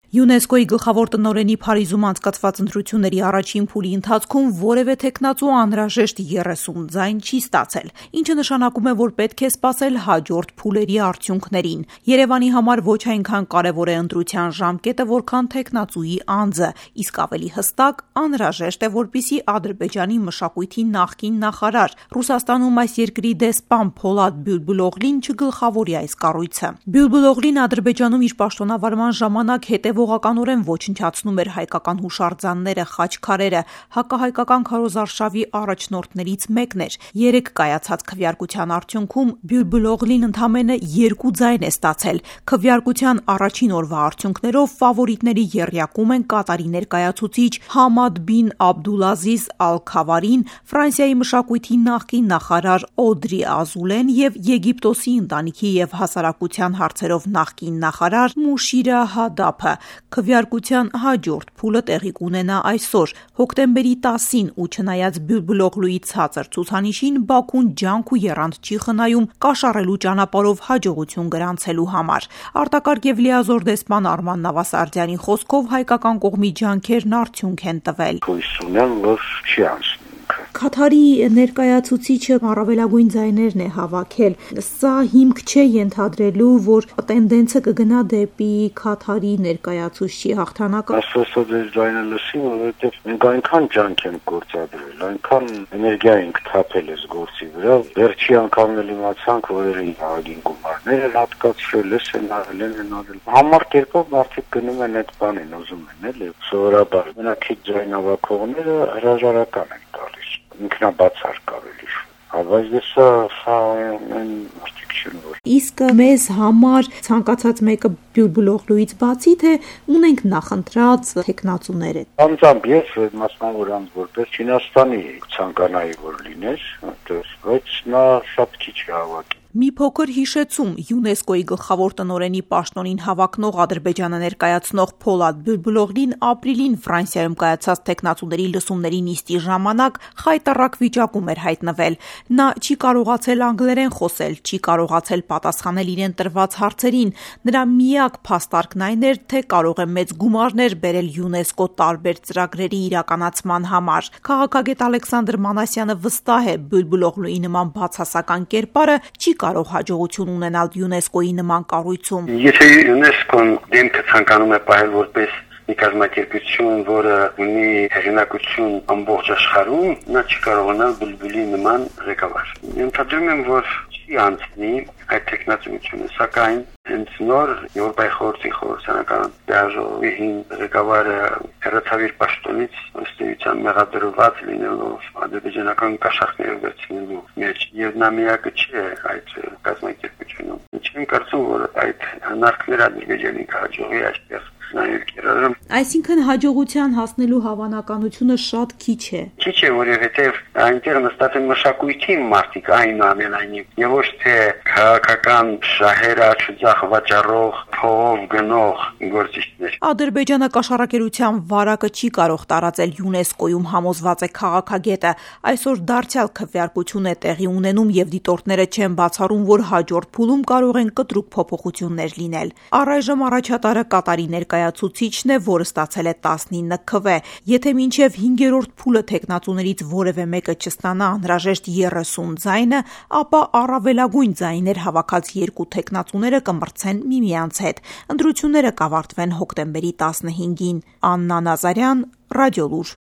ՅՈՒՆԵՍԿՕ-ի գլխավոր տնօրենի Փարիզում անցկացված ընտրությունների առաջին փուլի ընթացքում որևէ թեկնածու անհրաժեշտ 30 ձայն չի ստացել, ինչը նշանակում է, որ պետք է սպասել հաջորդ փուլերի արդյունքներին։ Երևանի համար ոչ այնքան կարևոր է ընտրության ժամկետը, որքան թեկնածուի անձը, իսկ ավելի հստակ անհրաժեշտ է, որպեսզի Ադրբեջանի մշակույթի նախկին նախարար, Ռուսաստանում այս երկրի դեսպան Փոլադ Բյուլբուլօղլին չգլխավորի այս կառույցը։ Բյուլբուլօղլին Ադրբեջանում իր պաշտոնավարման ժամանակ հետևողականորեն ոչնչացնում էր հայկական հուշարձանները, խաչքարերը, հակահայկական քարոզարշավի առաջնորդներից մեկն էր։ Երեկ կայացած քվեարկության արդյունքում Բյուլբուլօղլին ընդամենը 2 ձայն է ստացել։ Քվեարկության առաջին օրվա արդյունքներով ֆավորիտների եռյակում են Կատարի ներկայացուցիչ Համադ բին Աբդուլազիզ Ալ-Քավարին, Ֆրանսիայի մշակույթի նախկին նախարար Օդրի Ազուլեն և Եգիպտոսի ընտանիքի և հասարակության հարցերով նախկին նախարար Մուշիրա Հադափը։ Քվեարկության հաջորդ փուլը տեղի կունենա այսօր, հոկտեմբերի 10-ին, ու չնայած Բյուլբուլօղլուի ցածր ցուցանիշին, Բաքուն ջանք ու եռանդ չի խնայում կաշառելու ճանապարհով հաջողություն գրանցելու համար։ Արտակարգ և լիազոր դեսպան Արման Նավասարդյանի խոսքով հայկական կողմի ջանքերն արդյունք են տվել։ Հույս ունեմ, որ չի անցնի։ Քաթարի ներկայացուցիչը առավելագույն ձայներն է հավաքել։ Սա հիմք չէ ենթադրելու, որ տենդենսը կգնա դեպի Քաթարի ներկայացուցչի հաղթանակը։ Այսօր ձեր ձայնը լսի, որովհետև մենք այնքան ջանք ենք գործադրել, այնքան էներգիա ենք թափել այս գործի վրա, վերջի անգամ իմացանք, որ ահագին գումարներ են հատկացրել, են արել։ Համառ կերպով մարդիկ գնում են այդ բանին, ուզում են, էլի։ Սովորաբար մենաքիչ ձայնավակողները հրաժարական են տալիս, ինքնաբացարկ ավելի։ Բայց սա այն մարդիկ չեն, որ իսկ մեզ համար ցանկացած մեկը Բյուլբուլօղլուից բացի, թե ունենք նախընտրած թեկնածուներ։ Անձամբ ես մասնավորապես որպես Չինաստանի ցանկանայի որ լիներ, բայց նա շատ քիչ է հավաքի։ Մի փոքր հիշեցում, ՅՈՒՆԵՍԿՕ-ի գլխավոր տնօրենի պաշտոնին հավակնող Ադրբեջանը ներկայացնող Փոլադ Բյուլբուլօղլին ապրիլին Ֆրանսիայում կայացած թեկնածուների լսումների նիստի ժամանակ խայտառակ վիճակում էր հայտնվել։ Նա չի կարողացել անգլերեն խոսել, չի կարողացել պատասխանել իրեն տրված հարցերին։ Նրա միակ փաստարկն այն էր, թե կարող է մեծ գումարներ բերել ՅՈՒՆԵՍԿՕ տարբեր ծրագրերի իրականացման համար։ Քաղաքագետ Ալեքսանդր Մանասյանը վստահ է, Բյուլբուլօղլուի նման բացասական կերպարը չի կարող հաջողություն ունենալ ՅՈՒՆԵՍԿՕ-ի նման կառույցում։ Եթե ՅՈՒՆԵՍԿՕ-ն դեմքը ցանկանում է պահել որպես մի կազմակերպություն, որը ունի հեղինակություն ամբողջ աշխարհում, նա չի կարողանալ Բյուլբուլի նման ղեկավար։ Ենթադրում եմ, որ չի անցնի այդ տեխնացությունը, սակայն հենց նոր Եվրոպայի խորհրդի խորհրդանական դաշնի ղեկավարը հերացավ իր պաշտոնից ըստ էության մեղադրված լինելով ադրբեջանական կաշառքները վերցնելու մեջ, եւ նա միակը չէ այդ կազմակերպությունում։ Չեմ կարծում, որ այդ հնարքները Ադրբեջանի հաջողի այստեղ նայել կերարում։ Այսինքն հաջողության հասնելու հավանականությունը շատ քիչ է։ Քիչ է, որովհետև այնտեղ նստած են մշակույթի մարդիկ, այնուամենայնիվ, եւ ոչ թե քաղաքական շահերը չձախ վաճառող, փողով գնող գործիչներ։ Ադրբեջանը կաշառակերության վարակը չի կարող տարածել ՅՈՒՆԵՍԿՕ-ում, համոզված է քաղաքագետը։ Այսօր դարձյալ քվեարկություն է տեղի ունենում եւ դիտորդները չեն բացառում, որ հաջորդ փուլում կարող են կտրուկ փոփոխություններ լինել։ Առայժմ առաջատարը Կատարի ներկայացուցիչն է, որը ստացել է 19 քվե։ Եթե մինչև 5-րդ փուլը թեկնածուներից որևէ մեկը չստանա անհրաժեշտ 30 ձայնը, ապա առավելագույն ձայներ հավաքած երկու թեկնածուները կմրցեն միմյանց հետ։ Ընտրությունները կավարտվեն հոկտեմբերի 15-ին։ Աննա Նազարյան, Ռադիոլուր։